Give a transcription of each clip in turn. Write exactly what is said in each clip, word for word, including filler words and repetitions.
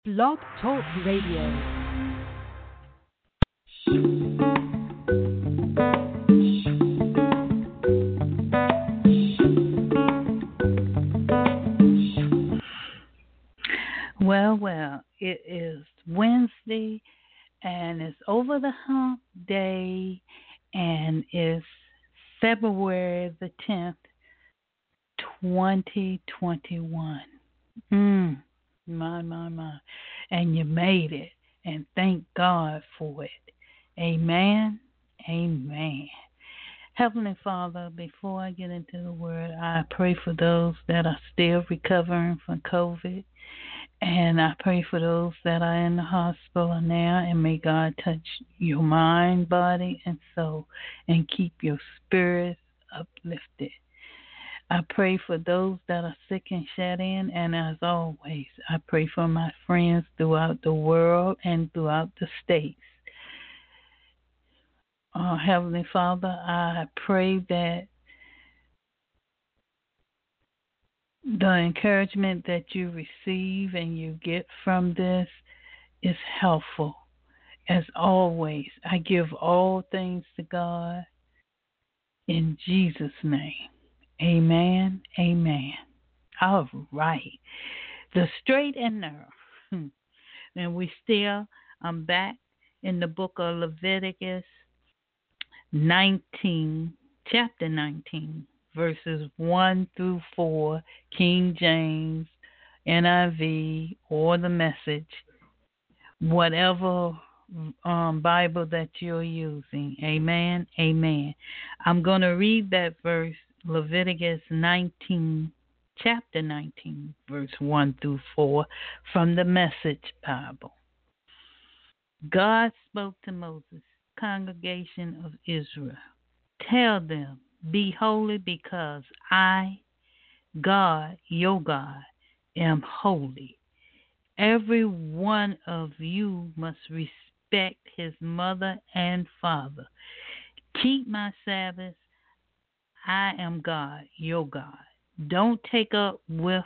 Blog Talk Radio. Well, well, it is Wednesday and it's over the hump day and it's February the tenth, twenty twenty-one. Mm, my, my, my. And you made it. And thank God for it. Amen. Amen. Heavenly Father, before I get into the word, I pray for those that are still recovering from COVID. And I pray for those that are in the hospital now. And may God touch your mind, body, and soul. And keep your spirits uplifted. I pray for those that are sick and shut in, and as always, I pray for my friends throughout the world and throughout the states. Uh, Heavenly Father, I pray that the encouragement that you receive and you get from this is helpful. As always, I give all things to God in Jesus' name. Amen. Amen. All right. The straight and narrow. Hmm. And we still, I'm back in the book of Leviticus nineteen, chapter nineteen, verses one through four, King James, N I V, or the Message, whatever um, Bible that you're using. Amen. Amen. I'm going to read that verse, Leviticus nineteen, chapter nineteen, verse one through four, from the Message Bible. God spoke to Moses, congregation of Israel. Tell them, be holy because I, God, your God, am holy. Every one of you must respect his mother and father. Keep my Sabbath. I am God, your God. Don't take up with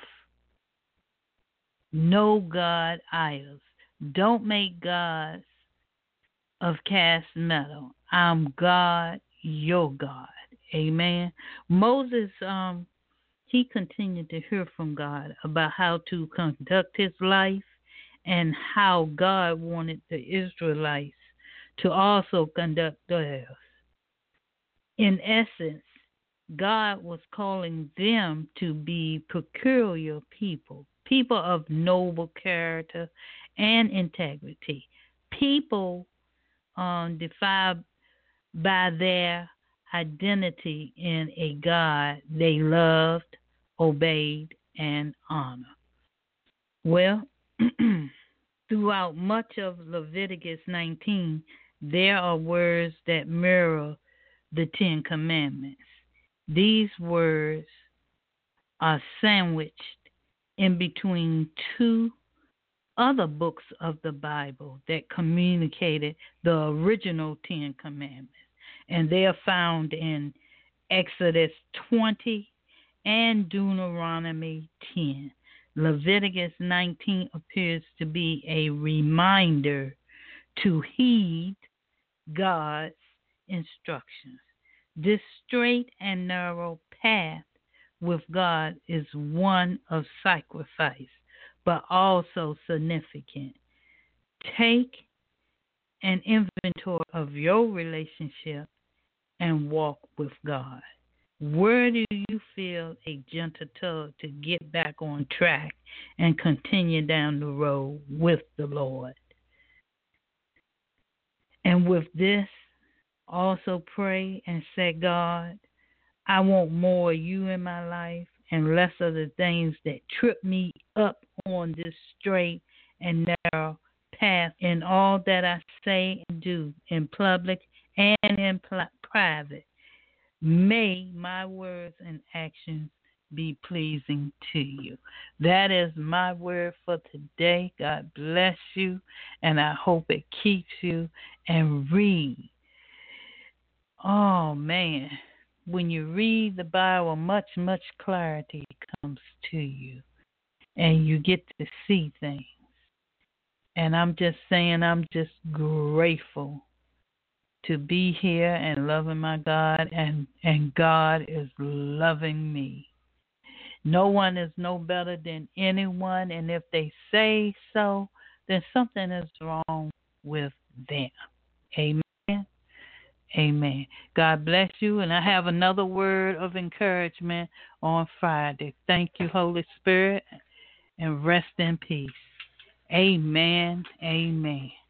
no God idols. Don't make gods of cast metal. I'm God, your God. Amen. Moses, um, he continued to hear from God about how to conduct his life and how God wanted the Israelites to also conduct theirs. In essence, God was calling them to be peculiar people, people of noble character and integrity, people um, defined by their identity in a God they loved, obeyed, and honored. Well, throughout much of Leviticus nineteen, there are words that mirror the Ten Commandments. These words are sandwiched in between two other books of the Bible that communicated the original Ten Commandments. And they are found in Exodus twenty and Deuteronomy ten. Leviticus nineteen appears to be a reminder to heed God's instructions. This straight and narrow path with God is one of sacrifice, but also significant. Take an inventory of your relationship and walk with God. Where do you feel a gentle tug to get back on track and continue down the road with the Lord? And with this, also pray and say, God, I want more of you in my life and less of the things that trip me up on this straight and narrow path in all that I say and do in public and in pl- private. May my words and actions be pleasing to you. That is my word for today. God bless you, and I hope it keeps you. And read. Oh, man. When you read the Bible, much, much clarity comes to you, and you get to see things. And I'm just saying, I'm just grateful to be here and loving my God, and, and God is loving me. No one is no better than anyone, and if they say so, then something is wrong with them. Amen. Amen. God bless you, and I have another word of encouragement on Friday. Thank you, Holy Spirit, and rest in peace. Amen. Amen.